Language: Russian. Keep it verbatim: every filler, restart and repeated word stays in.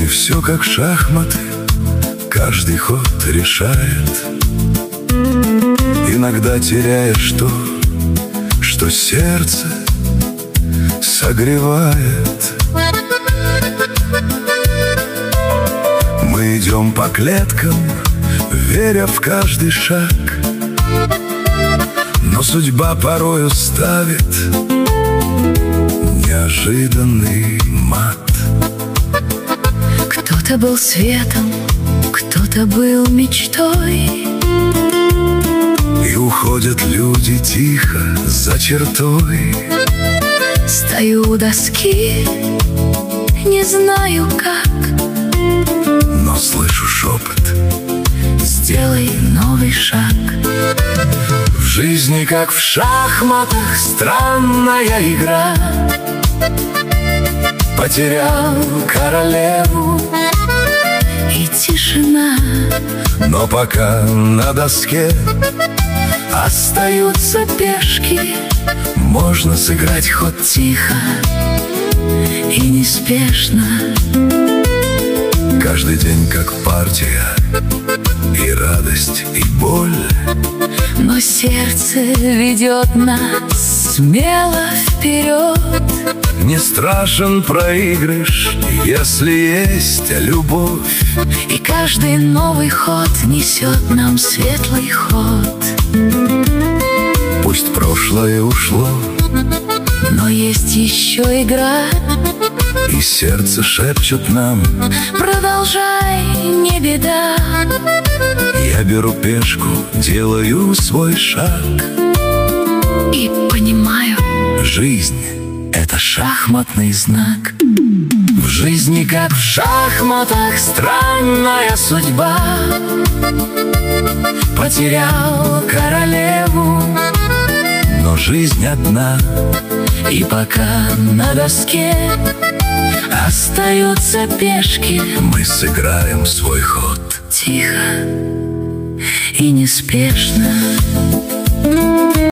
все как шахматы, каждый ход решает. Иногда теряешь то, что сердце согревает. Мы идем по клеткам, веря в каждый шаг, но судьба порою ставит неожиданный мат. Кто-то был светом, кто-то был мечтой, и уходят люди тихо за чертой. Стою у доски, не знаю как, но слышу шепот: сделай новый шаг. В жизни, как в шахматах, странная игра. Потерял королеву и тишина, но пока на доске остаются пешки, можно сыграть хоть тихо и неспешно. Каждый день как партия, и радость, и боль, но сердце ведет нас смело вперед. Не страшен проигрыш, если есть любовь, и каждый новый ход несет нам светлый ход. Пусть прошлое ушло, но есть еще игра, и сердце шепчет нам: продолжай, не беда. Я беру пешку, делаю свой шаг, и понимаю, жизнь — это шахматный знак. В жизни, как в шахматах, странная судьба. Потерял королеву, но жизнь одна, и пока на доске остаются пешки, мы сыграем свой ход тихо и неспешно.